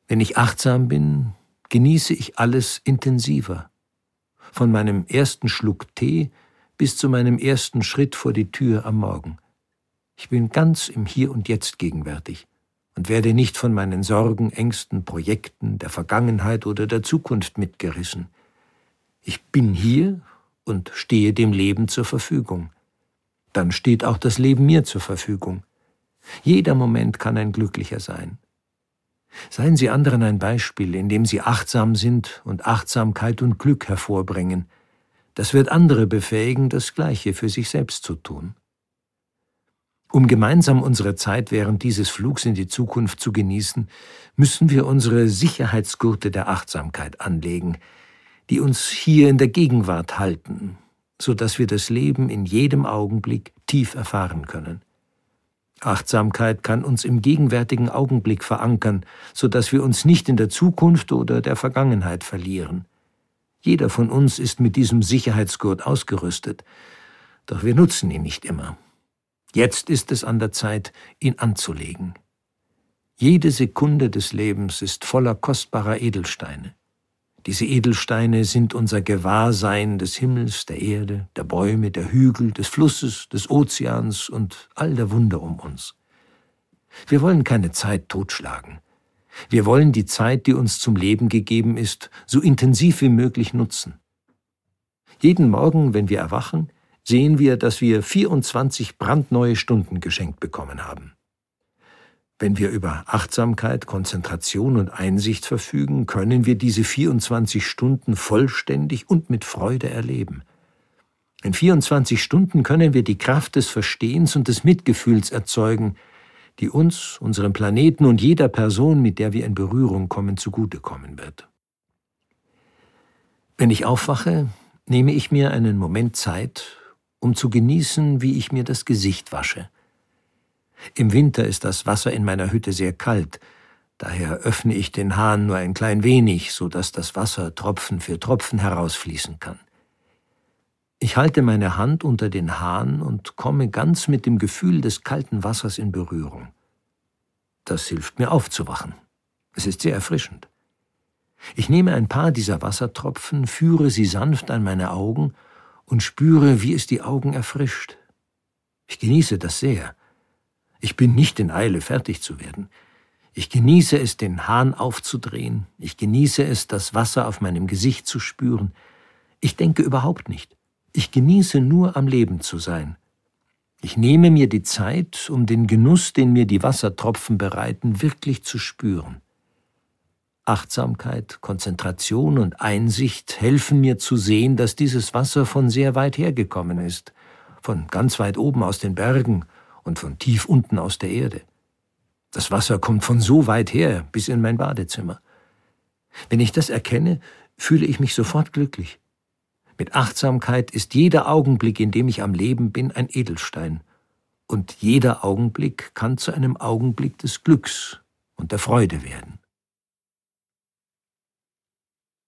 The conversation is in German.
Wenn ich achtsam bin, genieße ich alles intensiver. Von meinem ersten Schluck Tee bis zu meinem ersten Schritt vor die Tür am Morgen. Ich bin ganz im Hier und Jetzt gegenwärtig und werde nicht von meinen Sorgen, Ängsten, Projekten, der Vergangenheit oder der Zukunft mitgerissen. Ich bin hier und stehe dem Leben zur Verfügung. Dann steht auch das Leben mir zur Verfügung. Jeder Moment kann ein glücklicher sein. Seien Sie anderen ein Beispiel, indem Sie achtsam sind und Achtsamkeit und Glück hervorbringen. Das wird andere befähigen, das Gleiche für sich selbst zu tun. Um gemeinsam unsere Zeit während dieses Flugs in die Zukunft zu genießen, müssen wir unsere Sicherheitsgurte der Achtsamkeit anlegen, die uns hier in der Gegenwart halten, so dass wir das Leben in jedem Augenblick tief erfahren können. Achtsamkeit kann uns im gegenwärtigen Augenblick verankern, so dass wir uns nicht in der Zukunft oder der Vergangenheit verlieren. Jeder von uns ist mit diesem Sicherheitsgurt ausgerüstet, doch wir nutzen ihn nicht immer. Jetzt ist es an der Zeit, ihn anzulegen. Jede Sekunde des Lebens ist voller kostbarer Edelsteine. Diese Edelsteine sind unser Gewahrsein des Himmels, der Erde, der Bäume, der Hügel, des Flusses, des Ozeans und all der Wunder um uns. Wir wollen keine Zeit totschlagen. Wir wollen die Zeit, die uns zum Leben gegeben ist, so intensiv wie möglich nutzen. Jeden Morgen, wenn wir erwachen, sehen wir, dass wir 24 brandneue Stunden geschenkt bekommen haben. Wenn wir über Achtsamkeit, Konzentration und Einsicht verfügen, können wir diese 24 Stunden vollständig und mit Freude erleben. In 24 Stunden können wir die Kraft des Verstehens und des Mitgefühls erzeugen, die uns, unserem Planeten und jeder Person, mit der wir in Berührung kommen, zugutekommen wird. Wenn ich aufwache, nehme ich mir einen Moment Zeit, um zu genießen, wie ich mir das Gesicht wasche. Im Winter ist das Wasser in meiner Hütte sehr kalt, daher öffne ich den Hahn nur ein klein wenig, so dass das Wasser Tropfen für Tropfen herausfließen kann. Ich halte meine Hand unter den Hahn und komme ganz mit dem Gefühl des kalten Wassers in Berührung. Das hilft mir aufzuwachen. Es ist sehr erfrischend. Ich nehme ein paar dieser Wassertropfen, führe sie sanft an meine Augen und spüre, wie es die Augen erfrischt. Ich genieße das sehr. Ich bin nicht in Eile, fertig zu werden. Ich genieße es, den Hahn aufzudrehen. Ich genieße es, das Wasser auf meinem Gesicht zu spüren. Ich denke überhaupt nicht. Ich genieße nur, am Leben zu sein. Ich nehme mir die Zeit, um den Genuss, den mir die Wassertropfen bereiten, wirklich zu spüren. Achtsamkeit, Konzentration und Einsicht helfen mir zu sehen, dass dieses Wasser von sehr weit hergekommen ist, von ganz weit oben aus den Bergen und von tief unten aus der Erde. Das Wasser kommt von so weit her bis in mein Badezimmer. Wenn ich das erkenne, fühle ich mich sofort glücklich. Mit Achtsamkeit ist jeder Augenblick, in dem ich am Leben bin, ein Edelstein. Und jeder Augenblick kann zu einem Augenblick des Glücks und der Freude werden.